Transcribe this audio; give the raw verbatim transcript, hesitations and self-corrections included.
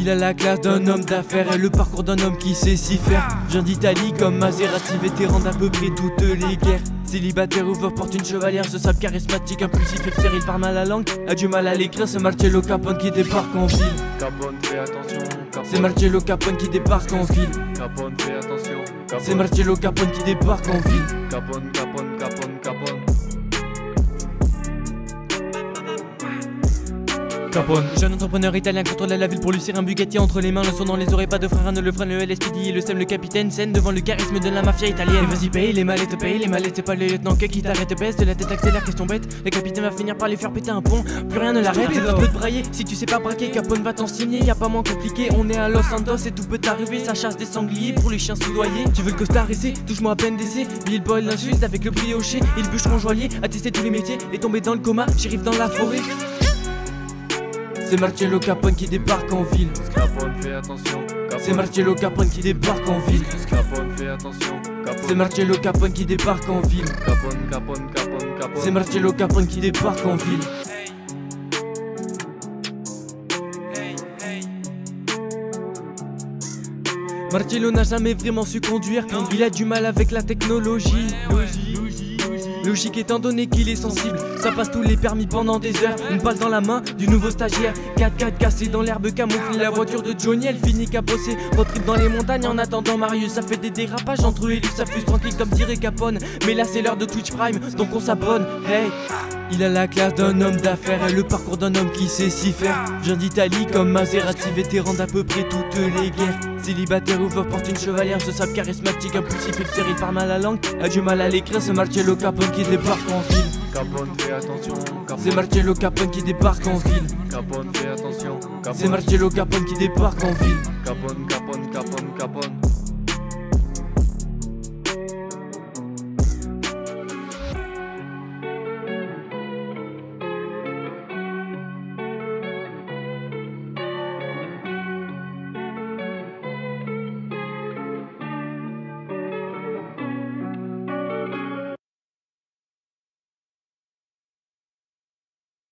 Il a la classe d'un homme d'affaires et le parcours d'un homme qui sait s'y faire. Vient d'Italie comme Maserati, vétéran d'à peu près toutes les guerres. Célibataire ouvert, porte une chevalière, ce sable charismatique, impulsif et fier, il parle mal la langue, a du mal à l'écrire, c'est Marcello Capone qui débarque en ville. Capone, fais attention. C'est Marcello Capone qui débarque en ville. Capone, fais attention. C'est Marcello Capone qui débarque en ville. Capone, Capone, Capone, Capone. Capone. Jeune entrepreneur italien contrôle la ville pour lui serrer un Bugatti entre les mains, le son dans les oreilles, pas de frein, ne le freine, le L S P D, le sème, le capitaine scène devant le charisme de la mafia italienne. Et vas-y paye les mallettes, paye les mallettes, c'est pas le lieutenant que qui t'arrête, baisse de la tête, accélère, question bête. Le capitaine va finir par les faire péter un pont, plus rien ne l'arrête. Tu peux te brailler, si tu sais pas braquer, Capone va t'en signer, y a pas moins compliqué. On est à Los Santos et tout peut arriver, ça chasse des sangliers pour les chiens soudoyés. Tu veux le costard essai, touche-moi à peine d'essai. Bill Boy l'insulte avec le brioché, et le bûcheron joaillier a testé tous les métiers et tombé dans le coma, j'arrive dans la forêt. C'est Marcello Capone qui débarque en ville. Capone, fais attention. C'est Marcello Capone qui débarque en ville. Capone, fais attention. C'est Marcello Capone qui débarque en ville. Capone, Capone, Capone, Capone. C'est Marcello Capone qui débarque en ville. Marcello n'a jamais vraiment su conduire, il a du mal avec la technologie. Logique étant donné qu'il est sensible, ça passe tous les permis pendant des heures. Une balle dans la main du nouveau stagiaire, quatre quatre cassé dans l'herbe camouflée. La voiture de Johnny elle finit cabossée, retrip dans les montagnes en attendant Marius. Ça fait des dérapages entre eux et lui, ça fuse tranquille comme dirait Capone. Mais là c'est l'heure de Twitch Prime, donc on s'abonne, hey. Il a la classe d'un homme d'affaires et le parcours d'un homme qui sait s'y faire. Vient d'Italie comme Maserati, vétéran d'à peu près toutes les guerres. Célibataire ouvert, porte une chevalière, ce sable charismatique, impulsif et fier, il parle mal la langue, a du mal à l'écrire, c'est Marcello Capone qui débarque en ville. Capone, fais attention. C'est Marcello Capone qui débarque en ville. Capone, fais attention. C'est Marcello Capone qui débarque en ville. Capone, Capone, Capone, Capone.